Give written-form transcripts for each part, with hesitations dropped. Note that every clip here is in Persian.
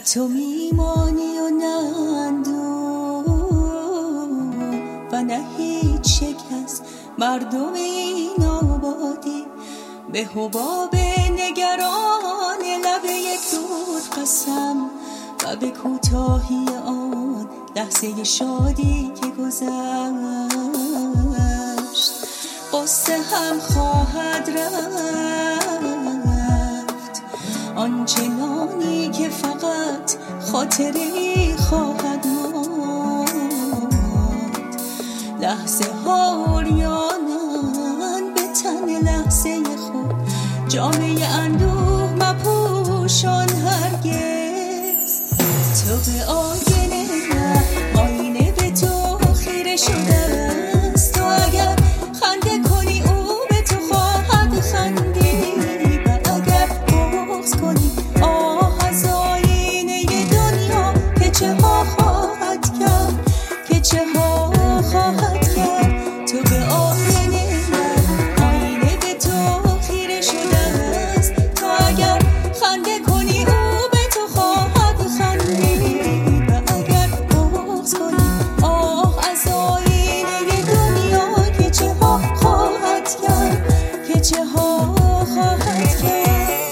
تو میمانی و نه اندوه و نه هیچ شکست. مردم این آبادی به حباب نگران لب یک دود قسم و به کوتاهی آن لحظه شادی که گذشت. قصه هم خواهد رفت آنچنانی که فقط خاطری خواهد ماند. لحظه ها عریانند به تن لحظه خود، جامعه اندوه مپوشان هرگز. تو به آینه نه، آینه به تو خیره شده است. تو اگر خنده کنی او به تو خواهد خندید و اگر بغض کنی آه از آینه دنیا که چه ها خواهد کرد، که چه ها خواهد کرد. تو به آینه نه، آینه به تو خیره شده است. تو اگر خنده کنی او به تو خواهد خندید و اگر بغض کنی آه از آینه دنیا که چه ها خواهد کرد، که چه ها خواهد کرد.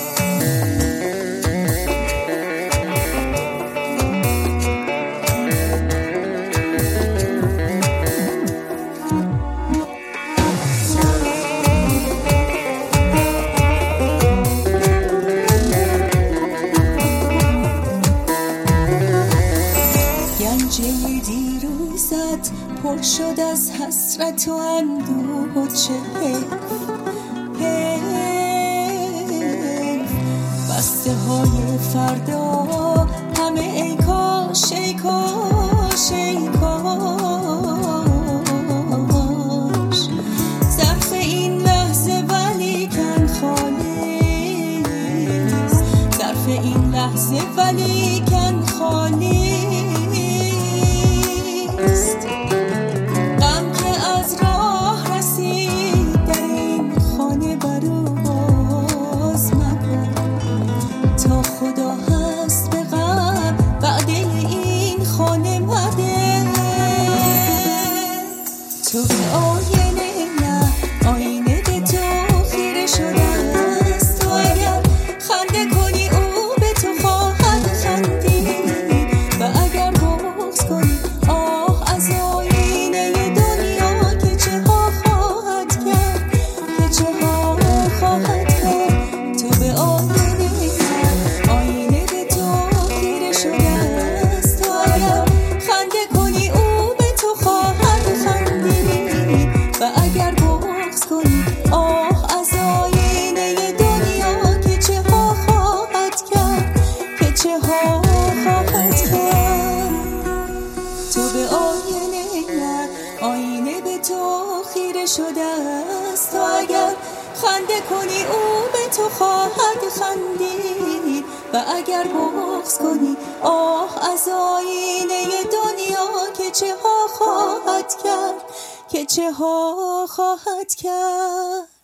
گنجه دیروزت پر شد از حسرت و اندوه. چه حیف بسته های فردا همه ای کاش ای کاش ای کاش. ظرف این لحظه ولیکن خالی است، ظرف این لحظه ولیکن خالی است. غم که از راه رسید در این خانه برو باز مکن. تا خدا هست به غم وعده این خانه مده. تو به آینه نه، آینه به تو خیره شده است. تو اگر خنده کنی او به تو خواهد خندید و اگر بغض کنی آه از آینه دنیا که چه ها خواهد کرد، که چه ها خواهد کرد. تو به آینه نه، آینه به تو خیره شده است. تو اگر خنده کنی او به تو خواهد خندید و اگر بغض کنی آه از آینه دنیا که چه ها خواهد کرد، که چه ها خواهد کرد. تو به آینه نه، آینه به تو خیره شده است. تو اگر خنده کنی او به تو خواهد خندید و اگر بغض کنی آه از آینه دنیا که چه ها خواهد کرد، که چه ها خواهد کرد.